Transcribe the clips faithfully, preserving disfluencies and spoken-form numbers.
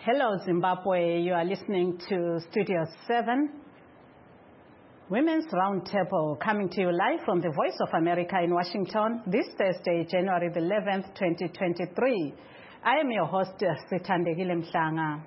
Hello, Zimbabwe. You are listening to Studio seven. Women's Roundtable coming to you live from the Voice of America in Washington this Thursday, January the eleventh, twenty twenty-three. I am your host, Sithandekile Mhlanga.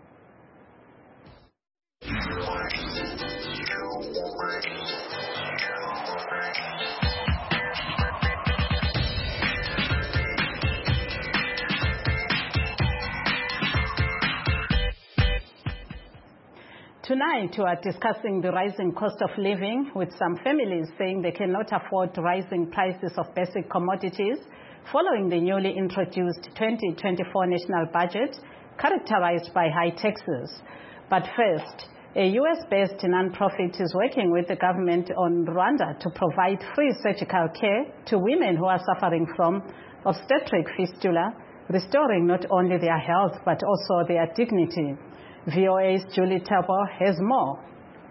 Tonight, we are discussing the rising cost of living, with some families saying they cannot afford rising prices of basic commodities following the newly introduced twenty twenty-four national budget characterized by high taxes. But first, a U S-based nonprofit is working with the government on Rwanda to provide free surgical care to women who are suffering from obstetric fistula, restoring not only their health but also their dignity. V O A's Julie Tabo has more.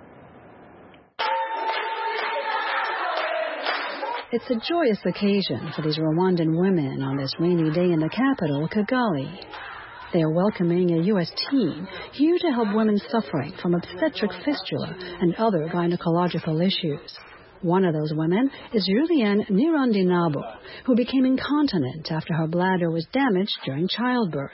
It's a joyous occasion for these Rwandan women on this rainy day in the capital, Kigali. They are welcoming a U S team here to help women suffering from obstetric fistula and other gynecological issues. One of those women is Julienne Nirandinabo, who became incontinent after her bladder was damaged during childbirth.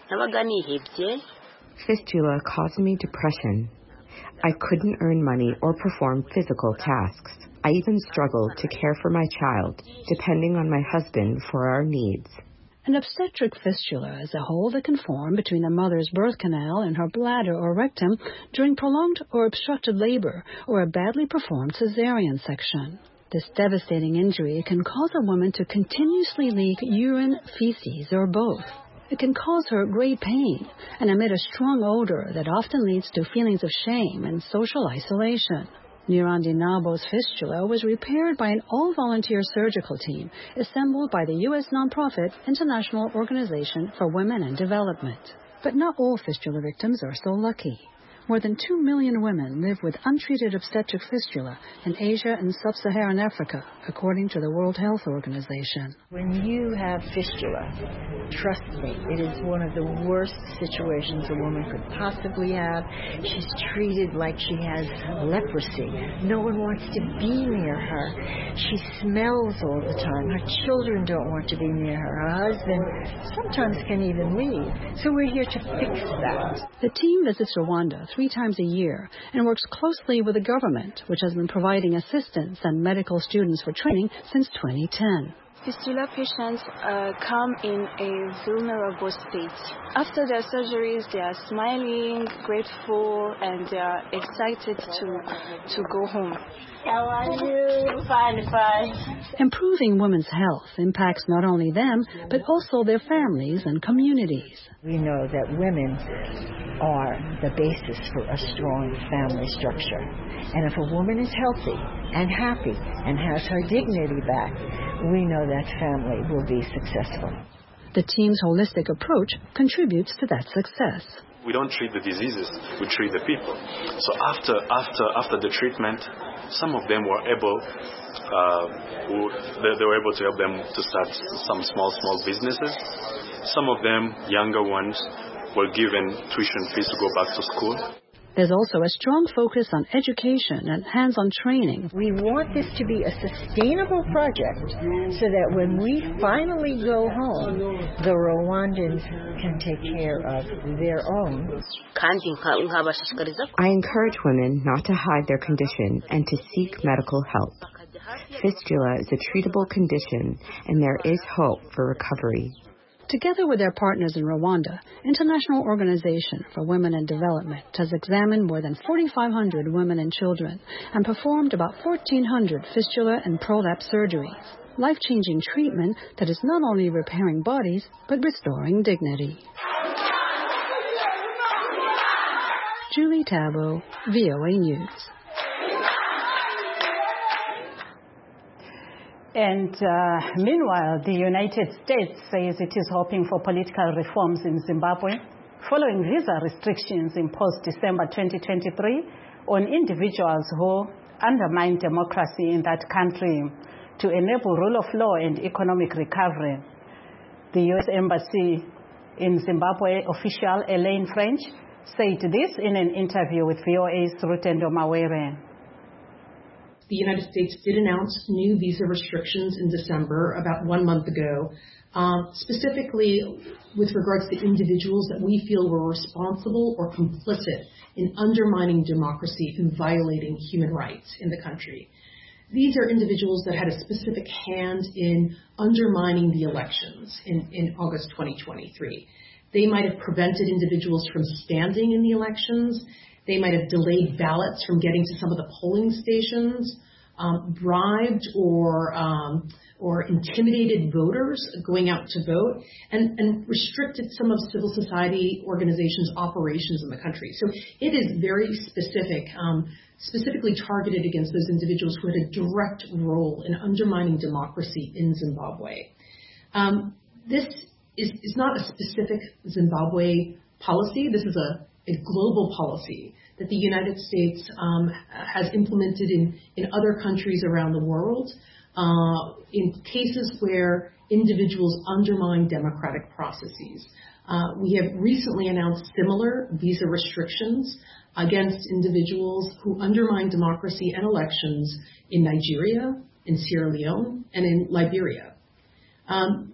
Fistula caused me depression. I couldn't earn money or perform physical tasks. I even struggled to care for my child, depending on my husband for our needs. An obstetric fistula is a hole that can form between the mother's birth canal and her bladder or rectum during prolonged or obstructed labor or a badly performed cesarean section. This devastating injury can cause a woman to continuously leak urine, feces, or both. It can cause her great pain and emit a strong odor that often leads to feelings of shame and social isolation. Nirandinabo's fistula was repaired by an all-volunteer surgical team assembled by the U S nonprofit International Organization for Women and Development. But not all fistula victims are so lucky. More than two million women live with untreated obstetric fistula in Asia and sub-Saharan Africa, according to the World Health Organization. When you have fistula, trust me, it is one of the worst situations a woman could possibly have. She's treated like she has leprosy. No one wants to be near her. She smells all the time. Her children don't want to be near her. Her husband sometimes can even leave. So we're here to fix that. The team visits Rwanda three times a year and works closely with the government, which has been providing assistance and medical students for training since twenty ten. Fistula patients uh, come in a vulnerable state. After their surgeries, they are smiling, grateful, and they are excited to, to go home. I want to find fun. Improving women's health impacts not only them, but also their families and communities. We know that women are the basis for a strong family structure. And if a woman is healthy and happy and has her dignity back, we know that family will be successful. The team's holistic approach contributes to that success. We don't treat the diseases, we treat the people. So after after after the treatment, some of them were able, uh, they, they were able to help them to start some small, small businesses. Some of them, younger ones, were given tuition fees to go back to school. There's also a strong focus on education and hands-on training. We want this to be a sustainable project so that when we finally go home, the Rwandans can take care of their own. I encourage women not to hide their condition and to seek medical help. Fistula is a treatable condition, and there is hope for recovery. Together with their partners in Rwanda, International Organization for Women and Development has examined more than forty-five hundred women and children and performed about fourteen hundred fistula and prolapse surgeries, life-changing treatment that is not only repairing bodies, but restoring dignity. Julie Tabo, V O A News. And uh, meanwhile, the United States says it is hoping for political reforms in Zimbabwe following visa restrictions imposed December twenty twenty-three on individuals who undermine democracy in that country to enable rule of law and economic recovery. The U S Embassy in Zimbabwe official Elaine French said this in an interview with V O A's Rutendo Mawere. The United States did announce new visa restrictions in December, about one month ago, um, specifically with regards to individuals that we feel were responsible or complicit in undermining democracy and violating human rights in the country. These are individuals that had a specific hand in undermining the elections in, in August twenty twenty-three. They might have prevented individuals from standing in the elections. They might have delayed ballots from getting to some of the polling stations, um, bribed or um, or intimidated voters going out to vote, and, and restricted some of civil society organizations' operations in the country. So it is very specific, um, specifically targeted against those individuals who had a direct role in undermining democracy in Zimbabwe. Um, this is, is not a specific Zimbabwe policy. This is a a global policy that the United States um, has implemented in, in other countries around the world uh, in cases where individuals undermine democratic processes. Uh, we have recently announced similar visa restrictions against individuals who undermine democracy and elections in Nigeria, in Sierra Leone, and in Liberia. Um,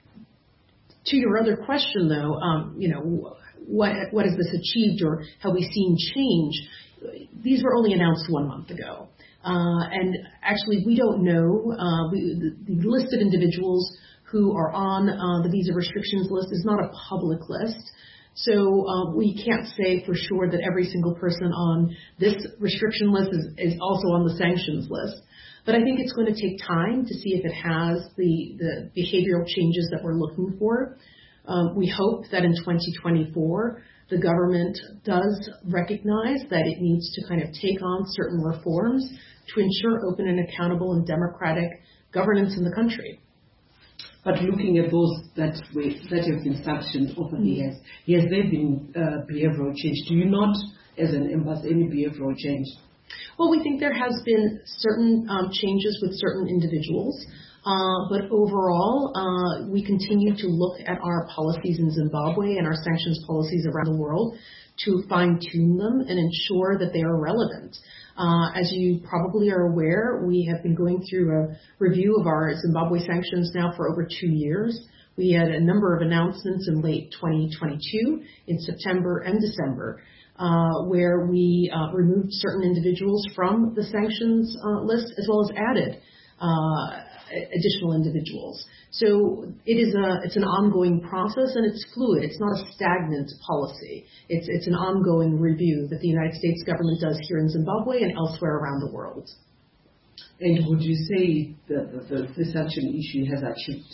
to your other question, though, um, you know, What, what has this achieved, or have we seen change? These were only announced one month ago. Uh, and actually, we don't know. Uh, we, the, the list of individuals who are on uh, the visa restrictions list is not a public list. So uh, we can't say for sure that every single person on this restriction list is, is also on the sanctions list. But I think it's going to take time to see if it has the, the behavioral changes that we're looking for. Um, we hope that in twenty twenty-four, the government does recognize that it needs to kind of take on certain reforms to ensure open and accountable and democratic governance in the country. But looking at those that way, that have been sanctioned over the years, has there been uh, behavioral change? Do you not, as an embassy, any behavioral change? Well, we think there has been certain um, changes with certain individuals. Uh, but overall, uh, we continue to look at our policies in Zimbabwe and our sanctions policies around the world to fine-tune them and ensure that they are relevant. Uh, as you probably are aware, we have been going through a review of our Zimbabwe sanctions now for over two years. We had a number of announcements in late twenty twenty-two, in September and December, uh, where we uh, removed certain individuals from the sanctions uh, list, as well as added uh, additional individuals. So it is a it's an ongoing process, and it's fluid. It's not a stagnant policy. It's it's an ongoing review that the United States government does here in Zimbabwe and elsewhere around the world. And would you say that the, the, the sanction issue has achieved?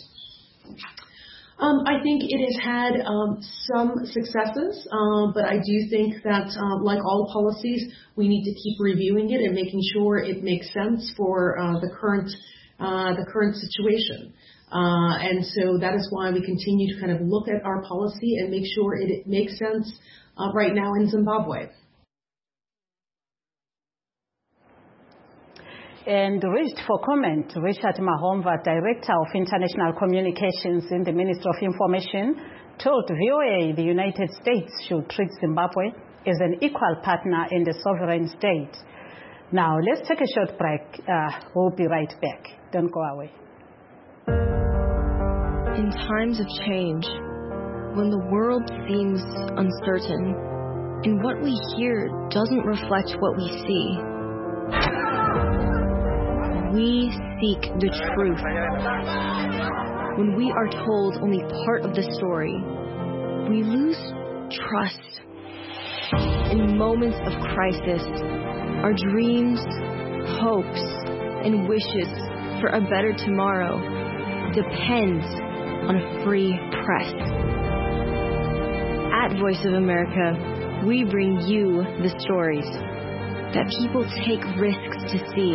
Um, I think it has had um, some successes, uh, but I do think that, uh, like all policies, we need to keep reviewing it and making sure it makes sense for uh, the current Uh, the current situation. Uh, and so that is why we continue to kind of look at our policy and make sure it, it makes sense uh, right now in Zimbabwe. And reached for comment, Richard Mahomva, Director of International Communications in the Ministry of Information, told V O A the United States should treat Zimbabwe as an equal partner in the sovereign state. Now, let's take a short break. Uh, we'll be right back. Don't go away. In times of change, when the world seems uncertain, and what we hear doesn't reflect what we see, we seek the truth. When we are told only part of the story, we lose trust. In moments of crisis, our dreams, hopes, and wishes for a better tomorrow depends on a free press. At Voice of America, we bring you the stories that people take risks to see.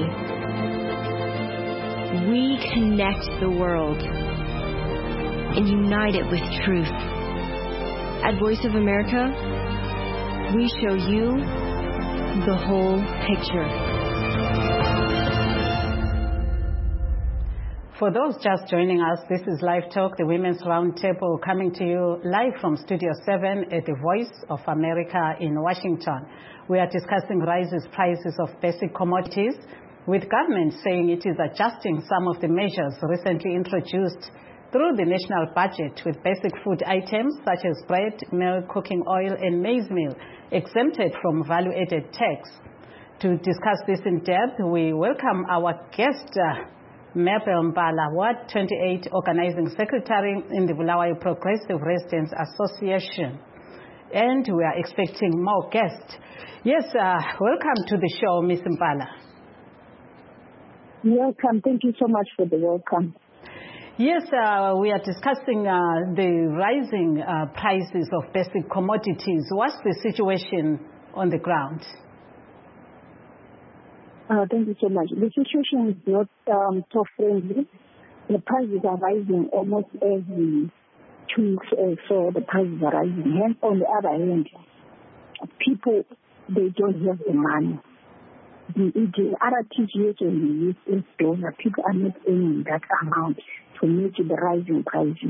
We connect the world and unite it with truth. At Voice of America, we show you the whole picture. For those just joining us, this is Live Talk, the Women's Roundtable, coming to you live from Studio seven at the Voice of America in Washington. We are discussing rises prices of basic commodities, with government saying it is adjusting some of the measures recently introduced through the national budget, with basic food items such as bread, milk, cooking oil and maize meal exempted from value-added tax. To discuss this in depth, we welcome our guest, uh, Mabel Mbala, Ward twenty-eight Organizing Secretary in the Bulawayo Progressive Residents Association. And we are expecting more guests. Yes, uh, welcome to the show, Miz Mbala. Welcome. Thank you so much for the welcome. Yes, uh, we are discussing uh, the rising uh, prices of basic commodities. What's the situation on the ground? Uh, thank you so much. The situation is not um, so friendly. The prices are rising almost every two weeks or so. The prices are rising. And on the other hand, people, they don't have the money. The, the R T G S and the U S dollar, people are not earning that amount to meet the rising prices.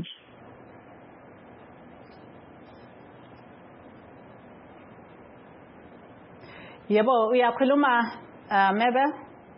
Yebo, uyakhuluma uh, Mabel?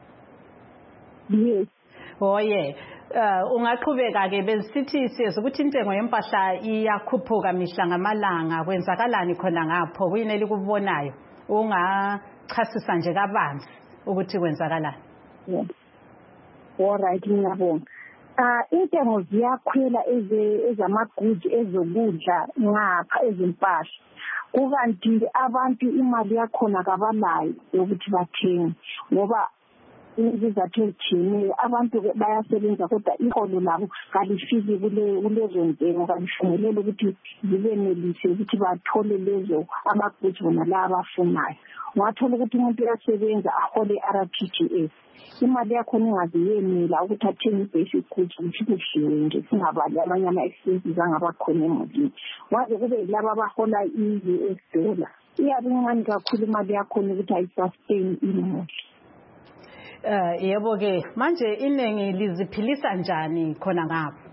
Yes. Oh yeah. Uh, ungaqhubeka ke besithi siyazi ukuthi intengo yempahla iyakhuphuka mihla ngamalanga, kwenzakalani khona ngapho kuyini elikubonayo ungachasisa nje kabanzi ukuthi kwenzakalani? Yeah. All right, ngiyabonga. Ah intengo ziyakhwela ezamagudi ezokudla ngapha ezimpahla. Kukanti abantu imali yakhona kabanayo yokuthi bathenge ngoba izizathu ezithile abantu bayasebenza kodwa iholo labo kalifiki kule kulezo ntengo kalifinyelele ukuthi zibenelise ukuthi bathole lezo amagudi bona la abafunayo. Ungathola ukuthi umuntu uyasebenza ahole R T G S, imali yakhona ingaziyenela ukuthi athenge basic goods ukuthi kudliwe nje singabali amanye ama-expenses angabakhona emulini. Waze kube laba abahola i-U S dollar, iyabe incane kakhulu imali yakhona ukuthi ayisustain imali. Uh, yebo ke manje iningi liziphilisa njani khona ngapho?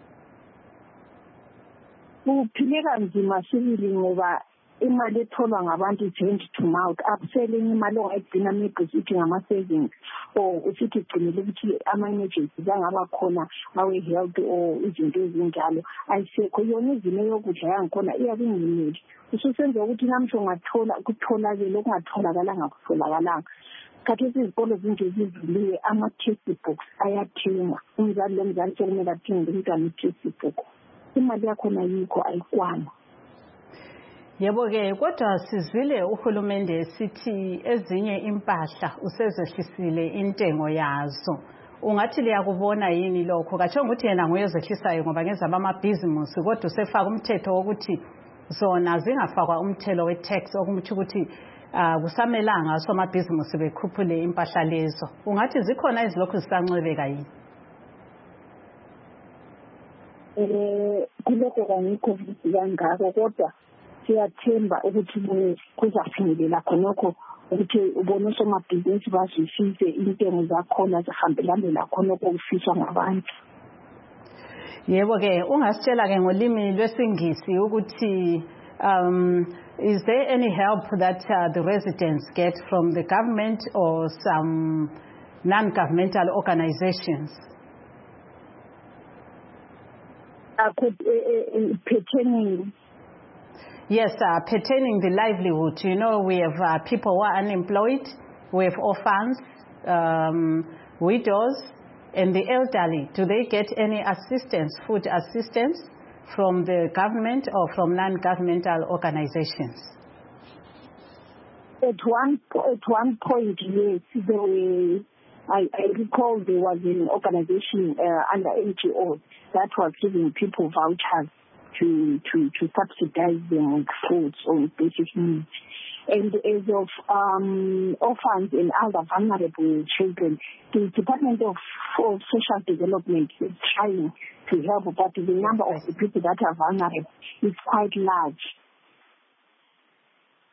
Kuphileka nzima sibili ngoba imali etholwa ngabantu hand to mouth, upselling imali ongayigcina maybe ngama-savings or usithi ugcinele ukuthi ama-emergencies angaba khona awe-health or izinto ezinjalo ayisekho. Yona izimo yokudla yangikhona iyabe ingeneli, ususenza ukuthi namhla ungathola ukutholakele okungatholakalanga kutholakalanga. Khathesi izikolo zinje zivuliwe, ama-textbooks ayathengwa, umzali lomzali sekumele athenge umntwana i-textbook, imali yakhona yikho ayikwani. Yebo ke kodwa sizwile uhulumende sithi ezinye impahla usezehlisile intengo yazo. Ungathi liyakubona yini lokho? Katsho ukuthi yena nguyozehlisayo ngoba ngeza bamabhizimusi, kodwa usefaka umthetho wokuthi zona zingafakwa umthelo we-tax okumthi ukuthi uh, kusamelanga somabhizimusi bekhuphule impahla lezo. Ungathi zikhona izilokhu zisancwebeka yini? Eh kuloko kangikho kangako kodwa siyathemba ukuthi kuzafinyelela khonokho ukuthi ubone somabhizinisi bazwisise intengo zakhona zihambelane lakhona okufiswa ngabantu. Yebo ke ungasitshela ke ngolimi lwesingisi ukuthi um is there any help that uh, the residents get from the government or some non-governmental organizations? Uh, could, uh, uh, pertaining Yes, uh, pertaining the livelihood. You know, we have uh, people who are unemployed, we have orphans, um, widows, and the elderly. Do they get any assistance, food assistance from the government or from non-governmental organizations? At one at one point, yes, the, I, I recall there was an organization uh, under N G O that was giving people vouchers to, to, to subsidize them with food or with basic needs. And as of um, orphans and other vulnerable children, the Department of, of Social Development is trying to help, but the number of the people that are vulnerable is quite large.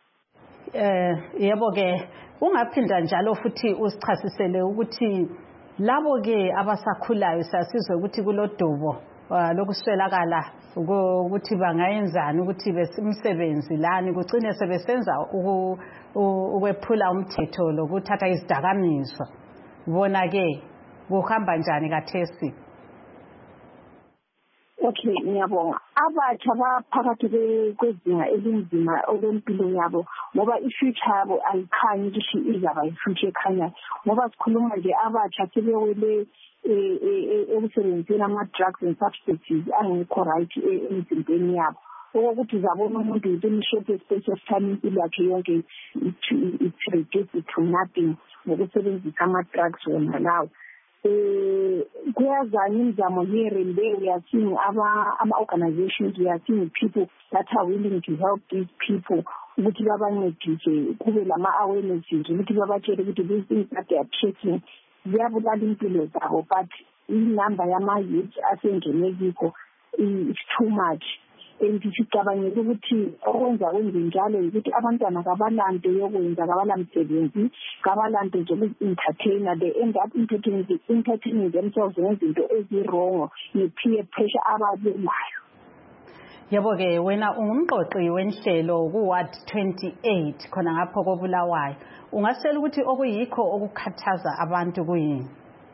Eh yebo ke ungaphinda njalo futhi usichasisele ukuthi labo ke abasakhulayo sasizwe ukuthi kulodubo lokuswelakala ukuthi bangayenzani ukuthi besimsebenzi lani kugcine sebesenza ukwephula umthetho lokuthatha izidakamizwa bona ke kuhamba njani kathesi? Okay, ngiyabonga. Abatsha baphakathi kwezinga elinzima okwempilo yabo ngoba i-future yabo ayikhanyi ukuthi izaba i-future ekhanyayo ngoba sikhuluma nje abatsha sebewele ekusebenziseni ama-drugs and substances angekho right emzimbeni yabo okokuthi zabona umuntu within a short space of time impilo yakhe yonke it's reduced to nothing ngokusebenzisa ama-drugs wona lawo. Kuyazana imizamo here and there. We are seeing our, our organizations, we are seeing people that are willing to help these people. Ukuthi babancedise kube lama awarenesses ukuthi babatshele ukuthi these things that they are taking ziyabulala impilo zabo, but inamba yama youth asengene kikho is too much. And sicabangela ukuthi okwenza kwenze njalo ukuthi abantwana kabalanto yokwenza kabalamsebenzi kabalanto zoku-entertainer, they end up entertaining, entertaining themselves ngezinto ezirongo ne-peer pressure ababelayo. Yebo ke wena ungumqoqi wenhlelo ku-Ward twenty-eight khona ngapho koBulawayo, ungasela ukuthi okuyikho okukhathaza abantu kuyini?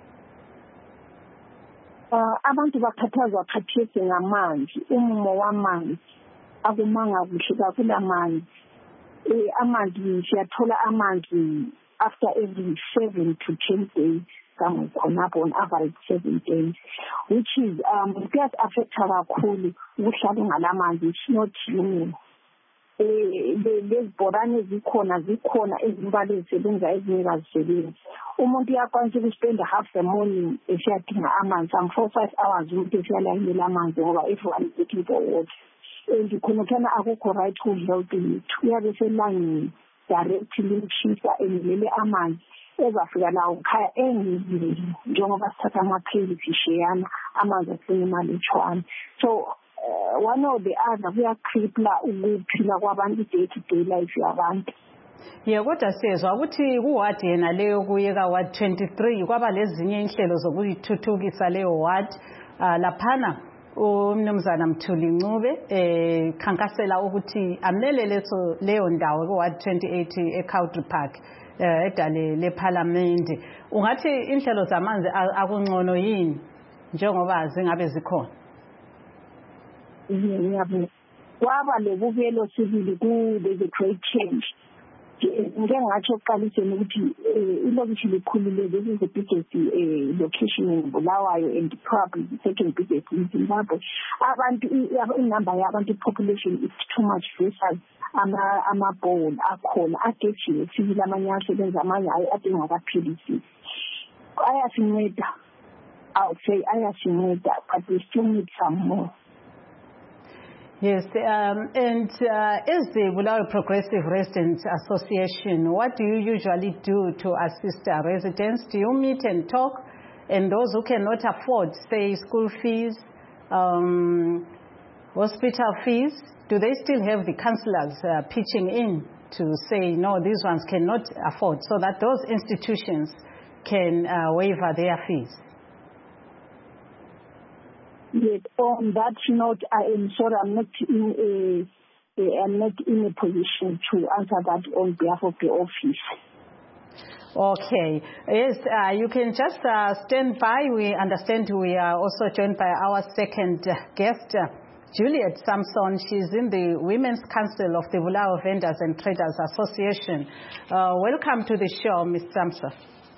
Uh, abantu bakhathazwa khathesi ngamanzi, umumo wamanzi akumanga kuhle kakhulu amanzi. Eh, amanzi siyathola amanzi after every seven to ten days khonapho on average seven days, which is um kuyas affect kakhulu ukuhlala ngalamanzi. It's not human. Eh, lezibhorane ezikhona zikhona ezimbali ezisebenza ezingazisebenzi. Umuntu uyakwanisa ukuspenda half the morning esiyadinga amanzi, some four five hours umuntu esiyalayinela amanzi ngoba everyone is looking for water. And khonokana akukho right ku health yethu. Uyabe selangeni directly ushisa emilele amanzi ezafika lawo khaya engizini njengoba sithatha amaphilisi sheyana amanzi afuna imali echwana. So uh, one or the other kuyakripla ukuphila kwabantu day to day life yabantu. Yeah, kodwa siyezwa ukuthi kuward yena leyo kuyeka Ward twenty-three kwaba lezinye inhlelo zokuyithuthukisa leyo ward laphana umnumzana Mthuli Ncube eh khankasela ukuthi amele leso leyo ndawo ku-Ward twenty-eight eCountry Park edale leParliament. Ungathi inhlelo zamanzi akungcono yini njengoba zingabe zikhona? Ngiyabona kwaba lebukelo sibili ku the great change. Ngeke ngathi oqaliseni ukuthi ilokishi likhulile, this is the biggest location in Bulawayo and probably the second biggest in Zimbabwe. Abantu inamba yabantu population is too much versus ama amabholo akhona agejiwe sibili amanye asebenza amanye adinga kaphilisi. Ayasinceda, I'll say ayasinceda, but we still need some more. Yes, um, and uh, as the Bulawayo Progressive Residents Association, what do you usually do to assist our residents? Do you meet and talk? And those who cannot afford, say, school fees, um, hospital fees, do they still have the councillors uh, pitching in to say, no, these ones cannot afford, so that those institutions can uh, waiver their fees? Yet on that note, I am sorry, I'm not in a, I'm not in a position to answer that on behalf of the office. Okay. Yes, uh, you can just uh, stand by. We understand we are also joined by our second uh, guest, uh, Juliet Samson. She's in the Women's Council of the Bulawayo Vendors and Traders Association. Uh, welcome to the show, Miz Samson.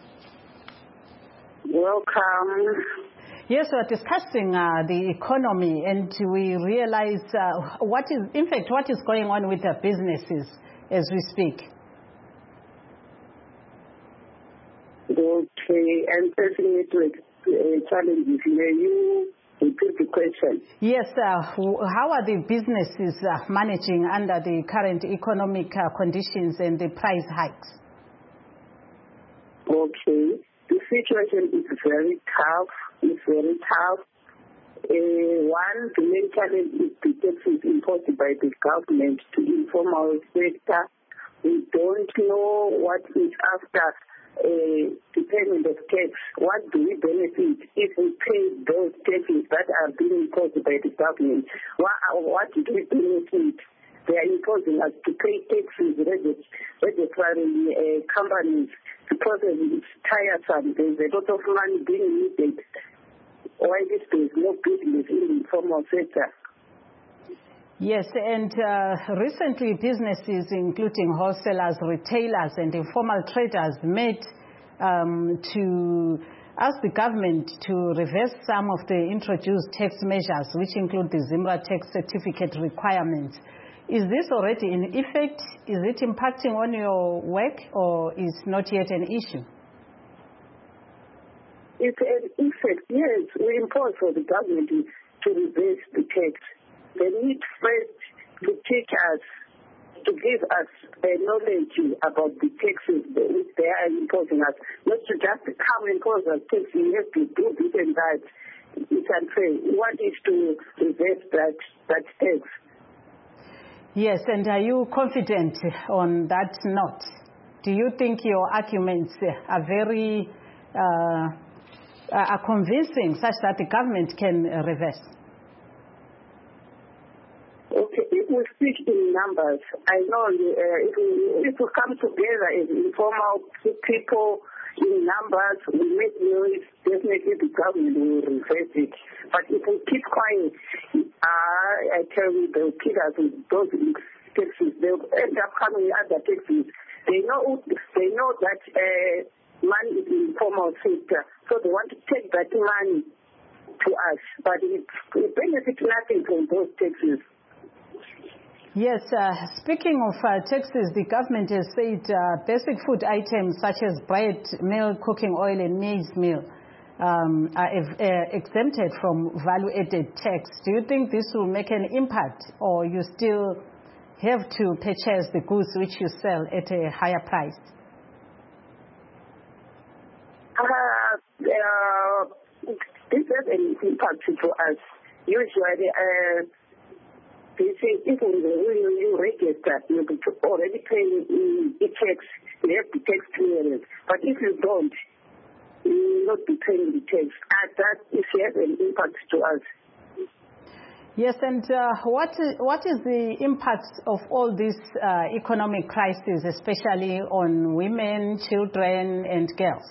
Welcome. Yes, we are discussing uh, the economy, and we realize uh, what is, in fact, what is going on with the businesses as we speak. Okay, I'm facing network uh, challenges. May you repeat the question? Yes, uh, how are the businesses uh, managing under the current economic uh, conditions and the price hikes? Okay, the situation is very tough. It's very tough. Uh, one, the main challenge is the taxes imposed by the government to the informal sector. We don't know what is after uh, the payment of tax. What do we benefit if we pay those taxes that are being imposed by the government? What, what do we benefit? They are imposing us to pay taxes, registering uh, companies. The process is tiresome. There's a lot of money being needed. Why is there no business in the informal sector? Yes, and uh, recently businesses, including wholesalers, retailers, and informal traders, met um, to ask the government to reverse some of the introduced tax measures, which include the Zimra tax certificate requirements. Is this already in effect? Is it impacting on your work, or is not yet an issue? It's an effect, yes. We impose for the government to reverse the tax. They need first to teach us, to give us a knowledge about the taxes which they are imposing us, not to just come and impose us taxes. We have to do this and that. It's unfair. We want is to reverse that, that tax. Yes, and are you confident on that note? Do you think your arguments are very uh, are convincing such that the government can reverse? Okay, if we speak in numbers, I know uh, if, we, if we come together as informal people in numbers, we make noise, definitely the government will reverse it. But if we keep quiet, uh, I tell you, they'll kill us with those taxes. They'll end up coming with other taxes. They know, they know that uh, money is in the informal sector, so they want to take that money to us. But it, it benefits nothing from those taxes. Yes, uh, speaking of uh, taxes, the government has said uh, basic food items such as bread, milk, cooking oil, and maize meal um, are uh, exempted from value-added tax. Do you think this will make an impact, or you still have to purchase the goods which you sell at a higher price? Uh, uh, this has an impact to us. Usually, uh, they say even when you register, you'll be already paying the tax, you have the tax clearance. But if you don't, you will not be paying the tax. And that is has an impact to us. Yes, and uh, what, is, what is the impact of all this uh, economic crisis, especially on women, children, and girls?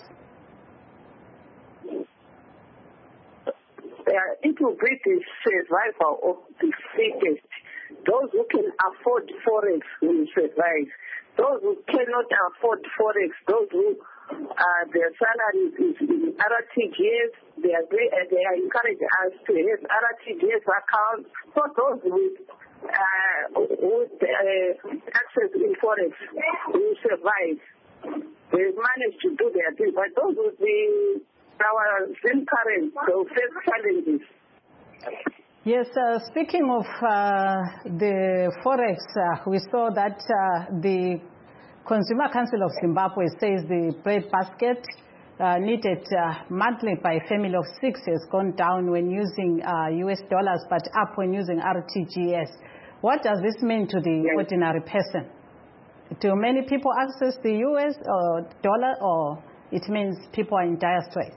Uh, it will be the survival of the fittest. Those who can afford forex will survive. Those who cannot afford forex, those who uh, their salaries is in R T G S, they are, they are encouraging us to have R T G S accounts. So those with, uh, with uh, access in forex will survive. They manage to do their thing, but those with the our same current, so face challenges. Yes, uh, speaking of uh, the forex, uh, we saw that uh, the Consumer Council of Zimbabwe says the bread basket uh, needed uh, monthly by a family of six has gone down when using uh, U S dollars, but up when using R T G S. What does this mean to the yes. ordinary person? Do many people access the U S or dollar, or it means people are in dire straits?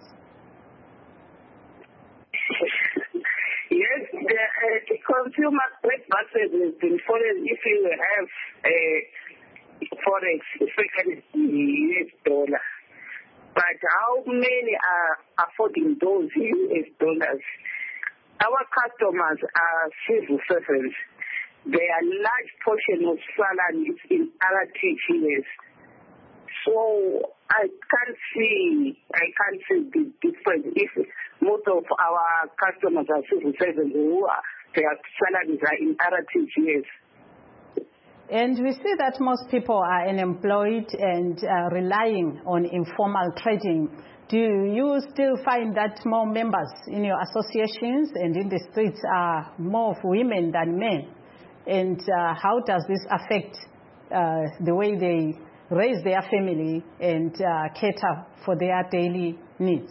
Yes, the, uh, the consumer bread basket has been falling if you have a forex, especially U S dollar. But how many are affording those U S dollars? Our customers are civil servants. There are large portion of salaries in R T G S. So I can't see, I can't see the difference if most of our customers are civil servants who are, their salaries are in R T G S. And we see that most people are unemployed and uh, relying on informal trading. Do you still find that more members in your associations and in the streets are more of women than men? And uh, how does this affect uh, the way they raise their family and uh, cater for their daily needs?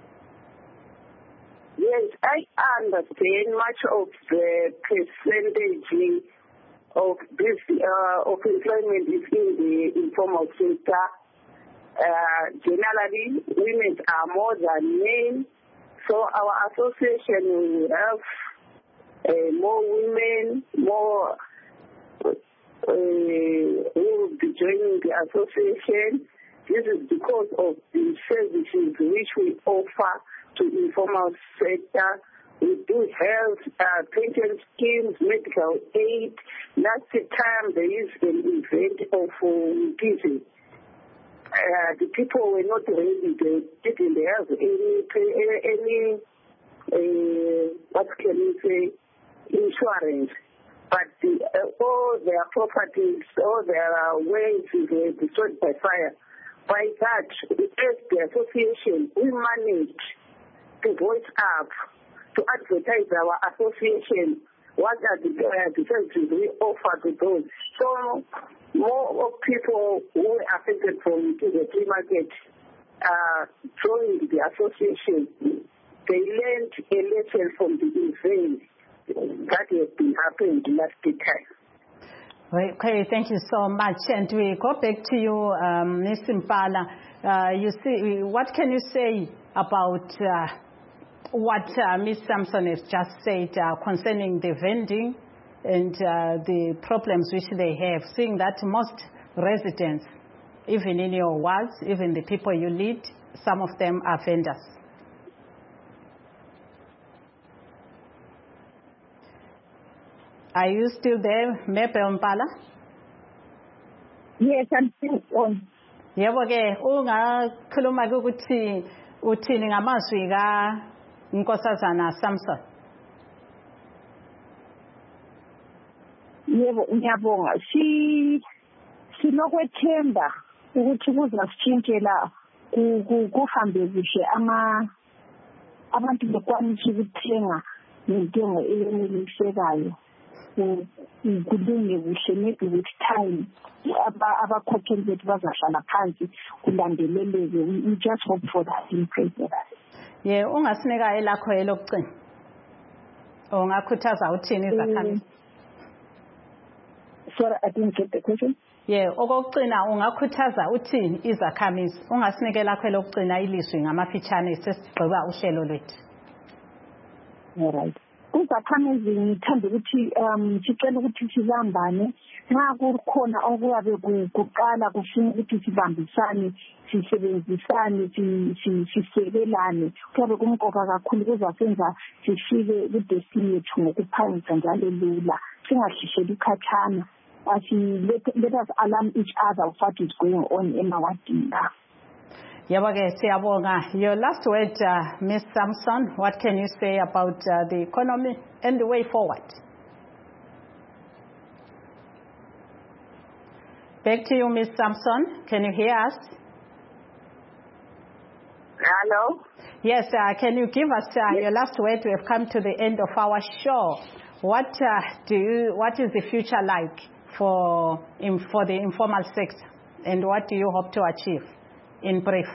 Yes, I understand much of the percentage of this uh, of employment is in the informal sector. Uh, generally, women are more than men. So our association will have uh, more women, more uh, who will be joining the association. This is because of the services which we offer to the informal sector. We do health, uh, pension schemes, medical aid. Last time there is an event of uh, uh, the people were not ready. They didn't have any, any uh, what can you say, insurance. But the, uh, all their properties, all their uh, ways were destroyed by fire. By that, as the association, we managed to voice up, to advertise our association, what are the, uh, the services we offer to those. So more of people who are affected from the free market uh, joined the association. They learned a lesson from the event that has been happening last time. Okay, thank you so much. And we go back to you, um, Miz Mpala. Uh, you see, what can you say about uh, what uh, Miz Sampson has just said uh, concerning the vending and uh, the problems which they have, seeing that most residents, even in your wards, even the people you lead, some of them are vendors? Are you still there, Mepe Mpala? Yes, I'm still on. Yebo ke ungakhuluma ukuthi uthini ngamazwi ka Nkosazana Sampson? Yebo ngiyabonga. Si sinokwethemba ukuthi kuzasitshintshela kuhambe kuhle ama abantu bekwanisa ukuthenga ngentengo eyenelisekayo. Kulunge kuhle maybe with time abakhokheli bethu bazahlala phansi kulandeleleke. We just hope for that in praise God. Yeah, ungasinika elakho elokugcina. Ungakhuthaza uthini izakhamizi? Sorry, I didn't get the question. Yeah, okugcina ungakhuthaza uthini izakhamizi? Ungasinika elakho elokugcina ilizwi ngamafitshane sesigqiba uhlelo lwethu. All right. Izakhamizi ngithanda ukuthi um sicela ukuthi sibambane nxa kukhona okuyabe kuqala kufuna ukuthi sibambisane sisebenzisane sisekelane kuyabe kumqoka kakhulu kuzasenza sifike kudestiny yethu ngokuphangisa njalo lula singahlisheli ukhathana. Let us alarm each other of what is going on emawadini. Yabage siyabonga. Your last word, uh, Miz Sampson, what can you say about uh, the economy and the way forward? Back to you, Miz Sampson. Can you hear us? Hello? Yes, uh, can you give us uh, your last word? We have come to the end of our show. What uh, do you, what is the future like for, in, for the informal sector, and what do you hope to achieve? In brief.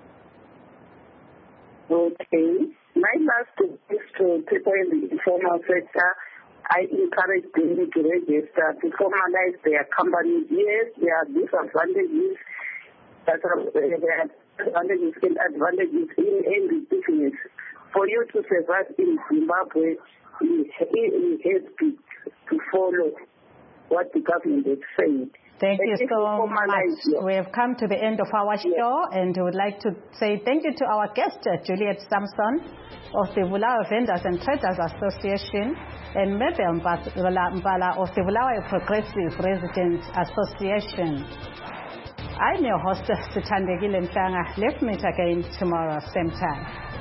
Okay. My last is to people in the informal sector. I encourage them to register, to formalize their companies. Yes, there are disadvantages. There are advantages and advantages in any business. For you to survive in Zimbabwe, you have to, to follow what the government is saying. Thank you so much. We have come to the end of our show, and we would like to say thank you to our guest, Juliet Sampson of the Bulawayo Vendors and Traders Association, and Mepe Mpala of the Bulawayo Progressive Residents Association. I'm your host, Sithandegile Mhlanga. Let's meet again tomorrow, same time.